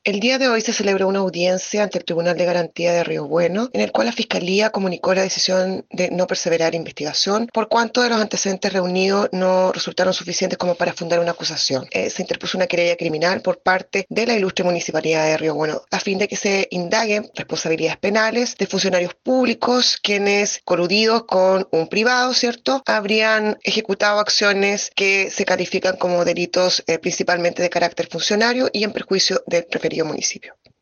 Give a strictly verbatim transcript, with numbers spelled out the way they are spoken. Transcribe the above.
El día de hoy se celebró una audiencia ante el Tribunal de Garantía de Río Bueno, en el cual la Fiscalía comunicó la decisión de no perseverar investigación por cuanto de los antecedentes reunidos no resultaron suficientes como para fundar una acusación. Eh, se interpuso una querella criminal por parte de la ilustre Municipalidad de Río Bueno a fin de que se indaguen responsabilidades penales de funcionarios públicos quienes, coludidos con un privado, ¿cierto?, habrían ejecutado acciones que se califican como delitos eh, principalmente de carácter funcionario y en perjuicio del referido municipio.